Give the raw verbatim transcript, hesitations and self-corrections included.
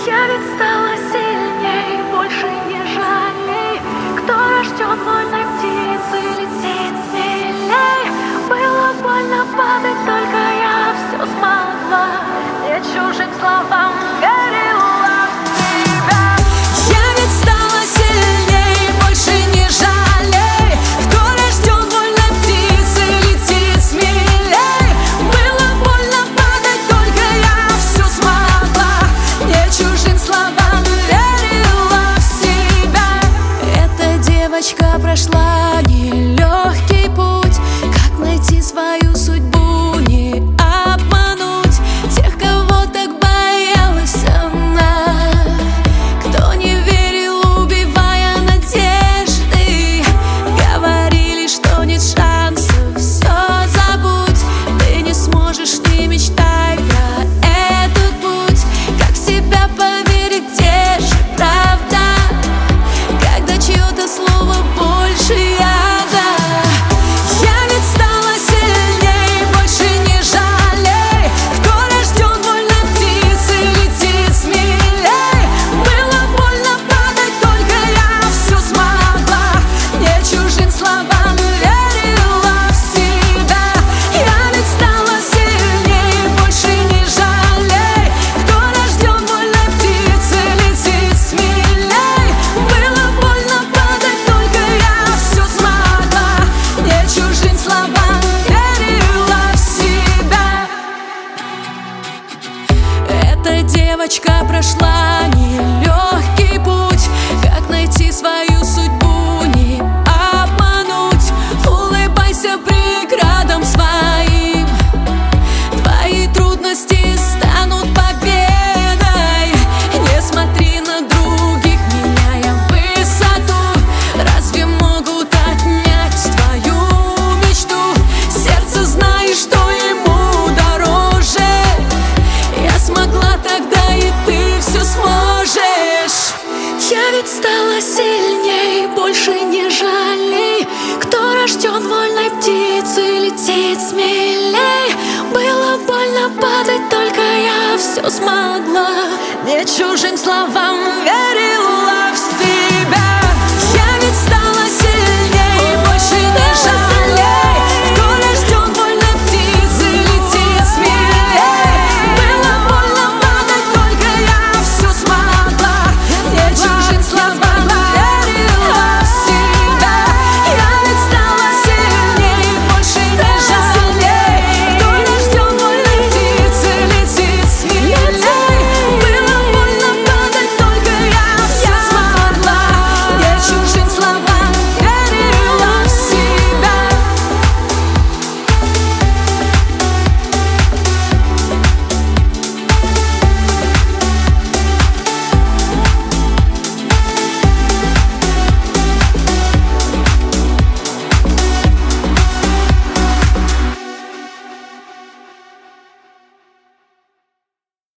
Я ведь стала сильней, больше не жалей. Кто рожден вольной птицей, летит смелей. Было больно падать, только я все смогла. Не чужим словам верила в себя. Я ведь стала сильней, больше не жалей. Кто рожден вольной птицей, летит смелей. Было больно падать, только я все смогла. Не чужим словам верила в себя. Эта девочка прошла нелегкий путь. Как найти свою судьбу, не обмануть тех, кого так боялась она. Кто не верил, убивая надежды, говорили, что нет шансов, все забудь. Ты не сможешь, не мечтай про этот путь. Как в себя поверить, где же правда, когда чье-то слово больше яда. Я ведь стала сильней, больше не жалей. Кто рожден вольной птицей, летит смелей. Было больно падать, только я все смогла. Не чужим словам верила в себя. Я ведь стала сильней, больше не жалей. Кто рожден вольной птицей, летит смелей. Было больно падать, только я все смогла. Не чужим словам верила в себя. Эта девочка прошла нелегкий путь. Как найти свою судьбу, не обмануть. Улыбайся преградам своим. Твои трудности станут победой. Не смотри на других, меняя высоту. Разве могут отнять твою мечту? Сердце знает, что ему дороже. Я смогла тогда, и ты все сможешь. Я ведь стала сильней, больше не жалей. Кто рожден вольной птицей, летит смелей. Было больно падать, только я все смогла. Не чужим словам